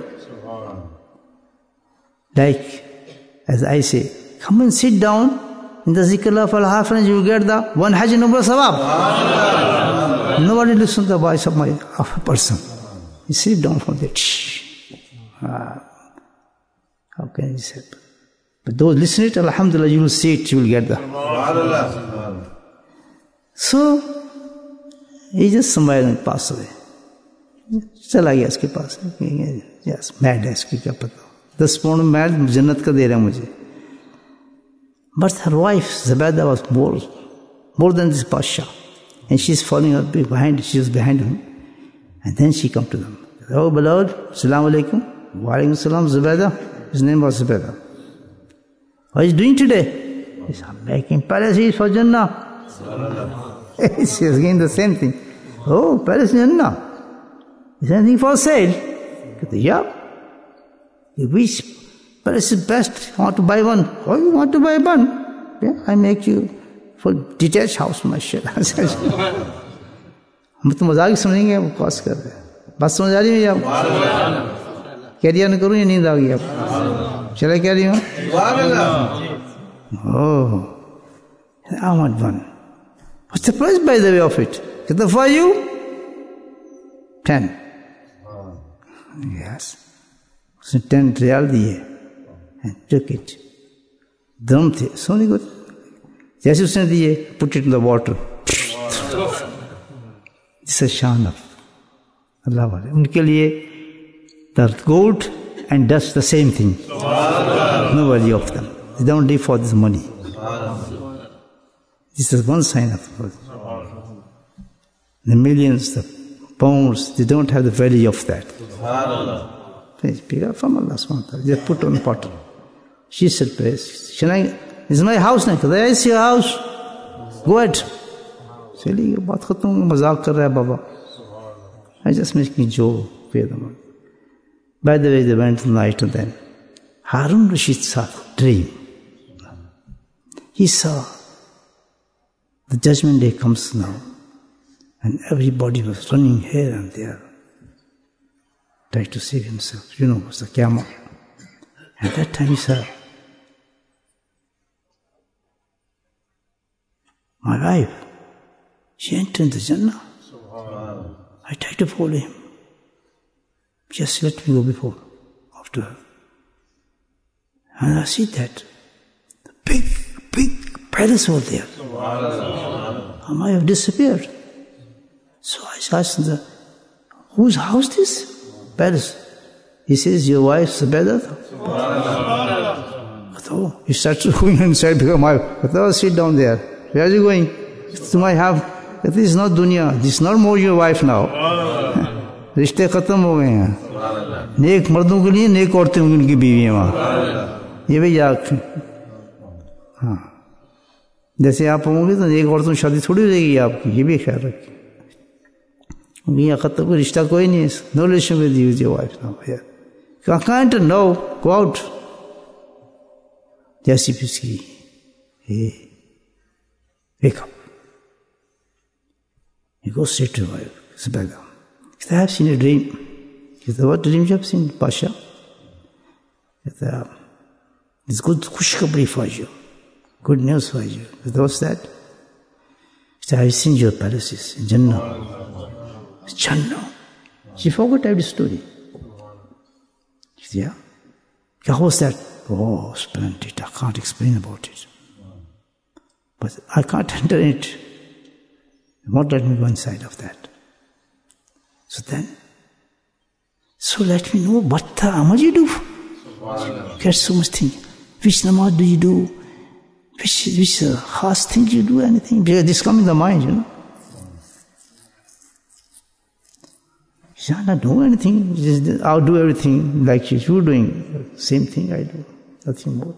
Like, as I say, come and sit down in the zikr of al-half and you will get the one Hajj and Umrah sawab. Nobody listens to the voice of a person. You sit down for that. How can this happen? But those listen it, alhamdulillah, you will see it, you will get the. So, he just smiled and passed away. चला गया इसके पास. Yes, mad है इसकी क्या पता. 10 pound mad जन्नत का दे रहा मुझे. But her wife Zubaydah was more than this Pasha, and she's following her behind. She was behind him, and then she come to them. Oh, beloved, Assalamu alaikum. Wa alaikum salam, Zubaydah. His name was Zubaydah. What are you doing today? He said, I'm making palaces for Jannah. She was again the same thing. Oh, palace in Jannah. Is anything for sale? He said, yeah. Which palace is best? You want to buy one? Oh, you want to buy one? Yeah, I make you for detached house, mashallah. हम तो मजाक समझेंगे, वो cos कर रहे हैं. बात समझ आ रही है आप? कैरियर न करूँ या नींद आ गई आप? चला क्या रही हूँ? Oh, I want one. What's the price, by the way, of it? Is it for you? 10. Yes. उसने 10 रियाल दिए and took it. दम थे, सोने को जैसे उसने दिए, put it in the water. This is शान of Allah वाले. उनके लिए the gold and dust the same thing. No value of them. They don't live for this money. This is one sign of God. The millions, the pounds, they don't have the value of that. Please pick up from Allah subhanahu wa ta'ala. They put on pot. She said, praise. This is my house now. There is your house. Go ahead. चलिए बात खत्म, मजाक कर रहा है बाबा. I just making joke. By the way, they went to the night and then Harun Rashid saw a dream. He saw The judgment day comes now. And everybody was running here and there, tried to save himself. It's the Qiyamah. At that time he said, my wife, she entered the Jannah. I tried to follow him. Just let me go after her. And I see that the big palace over there. And I have disappeared. So I asked him, whose house this? Palace. He says, your wife's better. Oh, he starts going inside because my wife, sit down there. Where are you going? To my house. This is not dunya. This is not more your wife now. रिश्ते खत्म हो गए हैं. नेक मर्दों के लिए नेक औरतें उनकी बीवी हैं वहाँ. ये भी याद. हाँ. जैसे आप होंगे तो नेक औरतों शादी थोड़ी रहेगी आपकी. ये भी ख्याल रखिए. यहाँ खत्म कोई रिश्ता कोई नहीं है. No relation with you, your wife now. I can't know. Go out. जैसी भी उसकी. Hey. Wake up. He goes straight to his wife. It's a beggar. He said, I have seen a dream. He said, what dream you have seen, Pasha? He said, it's good khushkhabri for you. Good news for you. He said, what's that? He said, I have seen your palaces in Jannah. Jannah. She forgot every story. He said, yeah. How was that? Oh, splendid. I can't explain about it. But I can't enter it. You won't let me go inside of that. So let me know what the amal you do. Get so much thing. Which namaz do you do? Which khas thing you do, anything? Because this comes in the mind, You don't know anything. I'll do everything like you're doing. Same thing I do. Nothing more.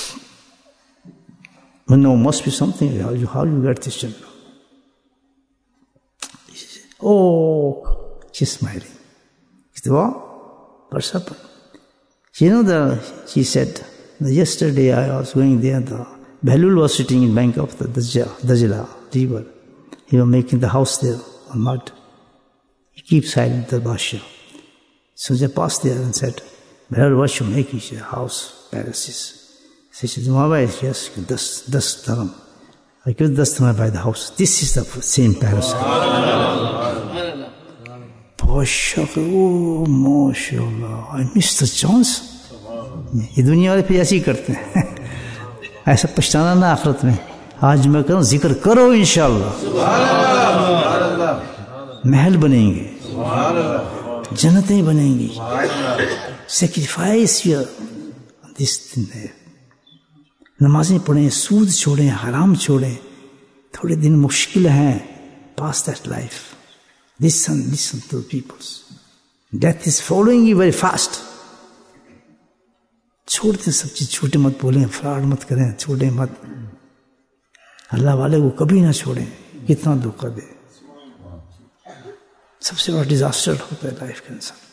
But no, must be something. How you get this Jannah? Oh, she's smiling. He said, what? What's happened? She said, yesterday I was going there, the Behlul was sitting in bank of the Dajla river. He was making the house there on mud. He keeps silent, the Basha. So they passed there and said, Behlul, what you making? She said, house, palaces. She said, my wife, yes, das dharam. I give das dharam by the house. This is the same palace. Oh, mashallah, I missed the chance. ये दुनिया वाले फिर ऐसे ही करते हैं. ऐसा पछताना ना आखिरत में. आज मैं कहूँ जिक्र करो इंशाअल्लाह. महल बनेंगे. जन्नतें बनेंगी. Sacrifice your this thing there. नमाज़ें पढ़ें, सूद छोड़ें, हराम छोड़ें. थोड़े दिन मुश्किल हैं. Pass that life. Listen to the peoples. Death is following you very fast. छोड़ दे सब चीज. छोटे मत बोलें, फ्रॉड मत करें, छोड़े मत. अल्लाह वाले को कभी ना छोड़ें. कितना धोखा दे. सबसे बड़ा डिजास्टर होता है लाइफ के अंदर.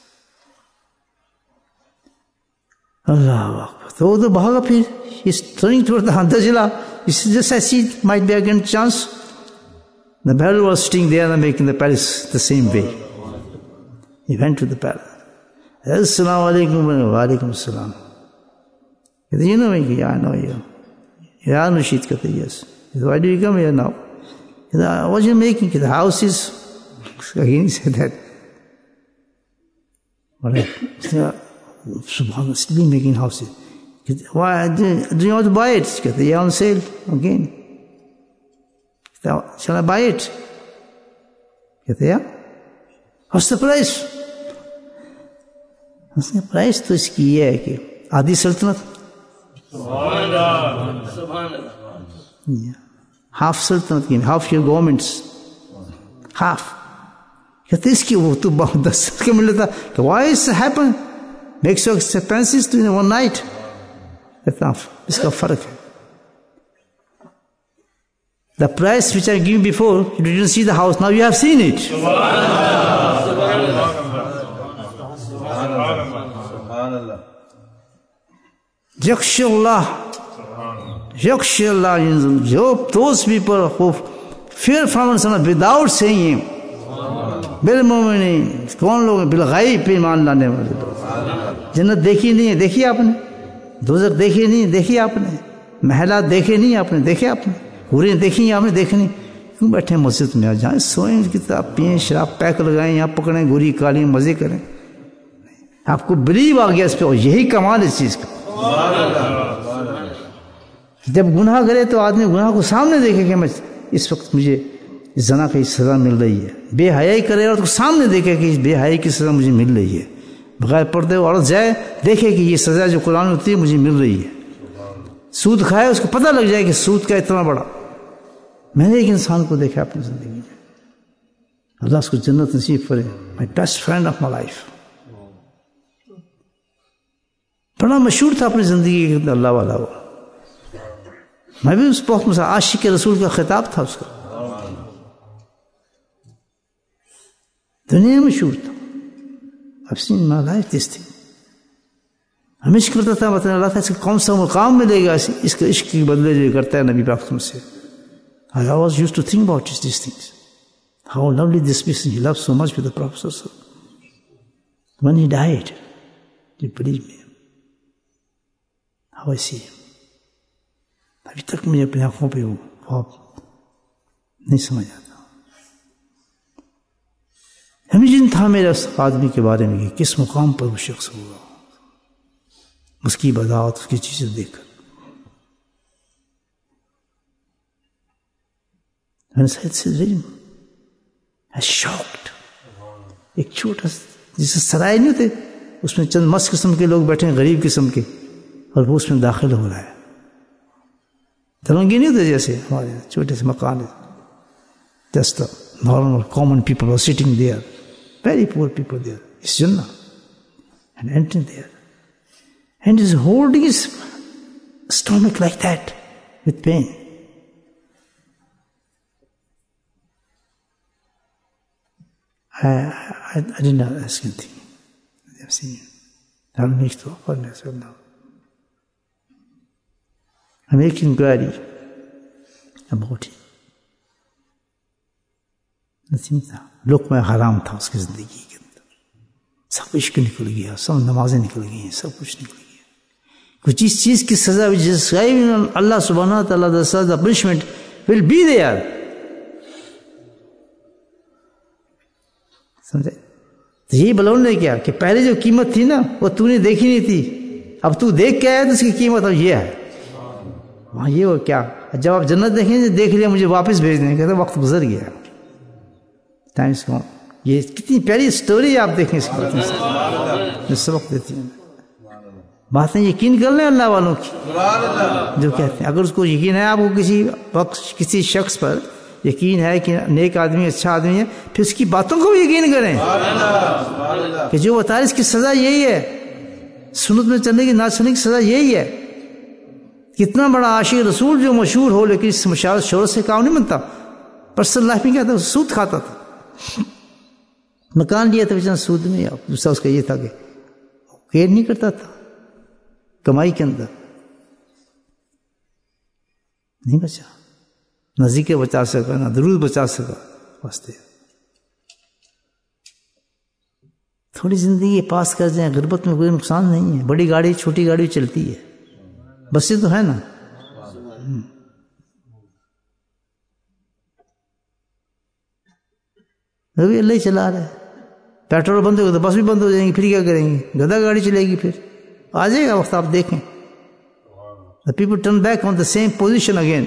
अल्लाह अकबर. तो वो तो भागा फिर. He's turning toward the Dajla. He said, just I see it might be again chance. The Behlul was sitting there and making the palace the same way. He went to the palace. Assalamu alaikum wa alaikum assalam. He said, you know me? Yeah, I know you. Yeah, Rashid Kate, yes. He said, why do you come here now? He said, what are you making? The house is... Again he said that. He said, subhanAllah, still making houses. He said, why, do you want to buy it? He said, yeah, on sale again. Shall I buy it? कहते हैं, what's the price? उसने price तो इसकी ये है कि आधी सल्तनत, हाफ सल्तनत की, हाफ योर गवर्नमेंट्स, हाफ. कहते इसकी वो तो बहुत 10 के मिल लेता. why is it happen? Makes your expenses to in one night. कहता इसका फर्क है. The price which I gave before, you didn't see the house, now you have seen it. Yakhshallah. Those people who fear from someone without saying him. بالمومنین کون لوگ ہیں؟ بالغیب پہ ایمان لانے والے لوگ. جنت دیکھی نہیں ہے، دیکھی آپ نے؟ دوزخ دیکھی نہیں ہے، دیکھی آپ نے؟ محلات دیکھے نہیں آپ نے، دیکھے آپ نے؟ حوریں دیکھی ہیں آپ نے، دیکھنی؟ کیوں بیٹھے ہیں مسجد میں؟ جائیں سوئیں، کتاب پئیں، شراب پیک لگائیں، یہاں پکڑیں گوری کالی، مزے کریں. آپ کو بلیو آ گیا اس پہ، اور یہی کمال اس چیز کا. جب گناہ کرے تو آدمی گناہ کو سامنے دیکھے کہ میں اس وقت مجھے زنا کی سزا مل رہی ہے. بے حیائی کرے اور تو سامنے دیکھے کہ اس بے حیائی کی سزا مجھے مل رہی ہے. بغیر پردے عورت جائے دیکھے کہ یہ سزا جو قرآن میں ہوتی ہے مجھے مل رہی ہے. سود کھائے اس کو پتہ لگ جائے کہ سود کا اتنا بڑا. میں نے ایک انسان کو دیکھا اپنی زندگی میں، اللہ اس کو جنت نصیب کرے، my best friend of my life. بڑا مشہور تھا اپنی زندگی کے اللہ والا ہوا. میں بھی اس بہت عاشق رسول کا خطاب تھا اس کا، دنیا مشہور تھا. I've seen my life this thing. ہمیشہ کرتا تھا بتانے اللہ تھا اس کو کون سا مقام ملے گا اس کے عشق کے بدلے جو کرتا ہے نبی پاک سے. I always used to think about these things. How lovely this person, he loved so much with the Prophet. When he died, you believe me, how I see him. ابھی تک مجھے اپنی آنکھوں پہ وہ خواب نہیں سمجھ آتا. امیجن تھا میرا اس آدمی کے بارے میں کہ کس مقام پر وہ شخص ہوگا، اس کی بداعت، اس کی چیزیں دیکھ کر. ایک چھوٹا جیسے سرائے نہیں ہوتے اس میں چند مست قسم کے لوگ بیٹھے ہیں، غریب قسم کے، اور وہ اس میں داخل ہو رہا ہے. دلنگی نہیں ہوتے جیسے ہمارے چھوٹے سے مکان ہے. Just normal common people are sitting there, very poor people there. It's Jannah. And entering there. And he's holding his stomach like that with pain. I did not ask anything. I've seen him. I don't make to open as well now. I make inquiry about him. Naseem تھا، لقمہ حرام تھا اس کی زندگی کے اندر. سب عشق نکل گیا، سب نمازیں نکل گئی، سب کچھ نکل گیا. کچھ اس چیز کی سزا اللہ سبحانہ تعالیٰ the سزا punishment will be there. سمجھے؟ تو یہی بلون نے کیا کہ پہلے جو قیمت تھی نا وہ تو نے دیکھی نہیں تھی، اب تو دیکھ کے آیا تو اس کی قیمت اب یہ ہے. وہاں یہ ہو کیا، جب آپ جنت دیکھیں گے دیکھ لیا مجھے واپس بھیج دیں، کہتے وقت گزر گیا، ٹائمس گون. یہ کتنی پیاری سٹوری آپ دیکھیں اس کی جو سبق دیتی ہیں. باتیں یقین کر لیں اللہ والوں کی جو کہتے ہیں. اگر اس کو یقین ہے، آپ کو کسی وقت کسی شخص پر یقین ہے کہ نیک آدمی اچھا آدمی ہے، پھر اس کی باتوں کو بھی یقین کریں کہ جو بتا رہے اس کی سزا یہی ہے، سنت میں چلنے کی نہ چلنے کی سزا یہی ہے. کتنا بڑا عاشق رسول جو مشہور ہو لیکن اس مشاورت شہرت سے کام نہیں بنتا. پرسنل لائف میں کیا تھا، سود کھاتا تھا، مکان لیا تھا بیچارہ سود میں. دوسرا اس کا یہ تھا کہ کیئر نہیں کرتا تھا کمائی کے اندر، نہیں بچا، نہ ذکر بچا سکا، نہ درود بچا سکا. واسطے تھوڑی زندگی پاس کر جائیں، غربت میں کوئی نقصان نہیں ہے. بڑی گاڑی چھوٹی گاڑی چلتی ہے، بسیں تو ہے نا. ابھی اللہ ہی چلا رہا ہے. پیٹرول بند ہوگا تو بس بھی بند ہو جائیں گی، پھر کیا کریں گے؟ گدا گاڑی چلے گی، پھر آ جائے گا وقت. آپ دیکھیں the people turn back on the same position again.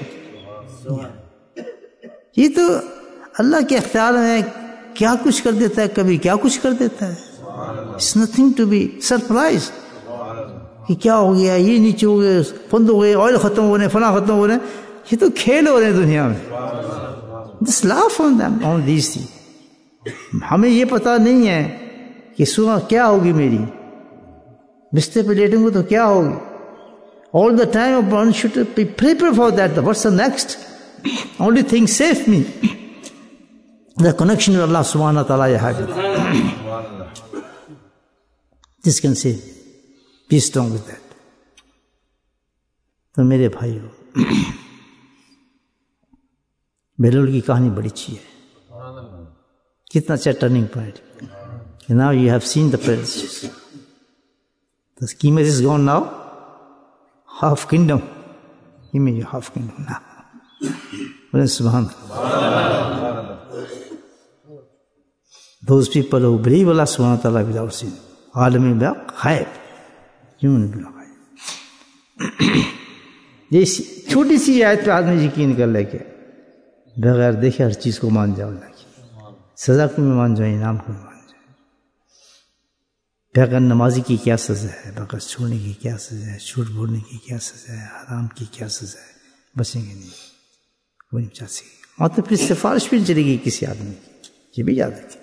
یہ تو اللہ کے اختیار میں کیا کچھ کر دیتا ہے، کبھی کیا کچھ کر دیتا ہے. It's nothing to be surprised کہ کیا ہو گیا، یہ نیچے ہو گئے، بند ہو گئے، آئل ختم ہو رہے ہیں، فلاں ختم ہو رہے ہیں. یہ تو کھیل ہو رہے ہیں دنیا میں. Just laugh on them, on these things. ہمیں یہ پتا نہیں ہے کہ صبح کیا ہوگی، میری بستر پہ لیٹوں گے تو کیا ہوگی. All the time one should be prepared for that. What's the next? Only thing save me. The connection with Allah subhanahu wa ta'ala you have. This can save me. Be strong with that. تو میرے بھائیو، بیلول کی کہانی بڑی اچھی ہے. کتنا اچھا turning point. Now you have seen the princess. The scheme is gone now. Half kingdom. Give me your half kingdom now. Subhanallah. Those people who believe Allah subhanahu wa ta'ala without sin. عالمی باق غائب. کیوں نہیں بلا غائب؟ یہ چھوٹی سی آیت پہ آدمی یقین کر لے کے بغیر دیکھے ہر چیز کو مان جاؤ. اللہ کی سزا کو میں مان جاؤ، انعام کو مان جاؤ. بغیر نمازی کی کیا سزا ہے، بغیر چھوڑنے کی کیا سزا ہے، جھوٹ بولنے کی کیا سزا ہے، حرام کی کیا سزا ہے. بچیں گے نہیں، وہ نہیں بچا سکے. اور تو پھر سفارش بھی چلے گی کسی آدمی کی. یہ بھی یاد رکھیں.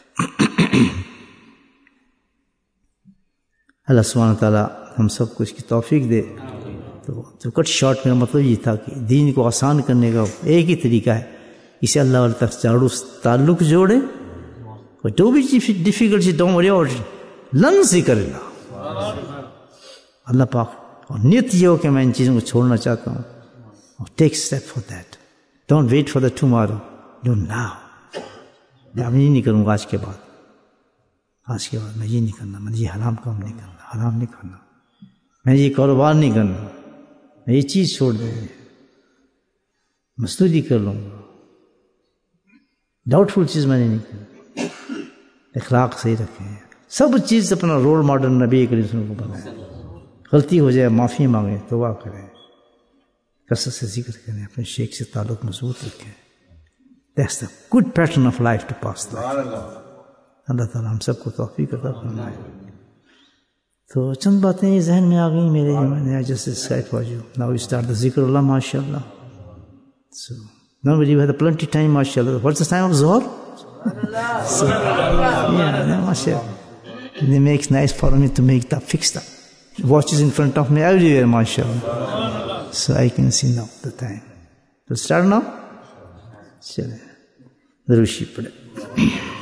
اللہ سبحانہ تعالیٰ ہم سب کو اس کی توفیق دے. تو کٹ شارٹ میرا مطلب یہ تھا کہ دین کو آسان کرنے کا ایک ہی طریقہ ہے، اسے اللہ والے تک جاڑو تعلق جوڑے. Do be difficult don't worry about it. لن ذکر اللہ پاک. اور نیت یہ ہو کہ میں ان چیزوں کو چھوڑنا چاہتا ہوں. اور take step for that. Don't wait for the tomorrow. Do now. میں یہ نہیں کروں گا آج کے بعد. آج کے بعد میں یہ نہیں کرنا، میں یہ حرام کام نہیں کرنا، حرام نہیں کرنا، میں یہ کاروبار نہیں کرنا، میں یہ چیز چھوڑ دوں گا، مزدوری کر لوں گا، ڈاؤٹ فل چیز میں نے نہیں کرنا. اخلاق صحیح رکھیں. سب چیز اپنا رول ماڈل نبی کریم صلی اللہ علیہ وسلم کو بنائیں. غلطی ہو جائے معافی مانگیں، توبہ کریں، کثرت سے ذکر کریں، اپنے شیخ سے تعلق مضبوط رکھیں. That's the good pattern of life to pass life. اللہ تعالیٰ ہم سب کو توفیق عطا فرمائے. تو چند باتیں ذہن میں آ گئیں میرے. I just said for you. Now we start the zikr Allah, mashallah. So now we have plenty time, mashallah. What's the time of Zuhr? So, yeah, mashallah. It makes nice for me to make that fixed up. Watches in front of me everywhere, mashallah. So I can see now the time. So start now. چلے ضرور پڑے.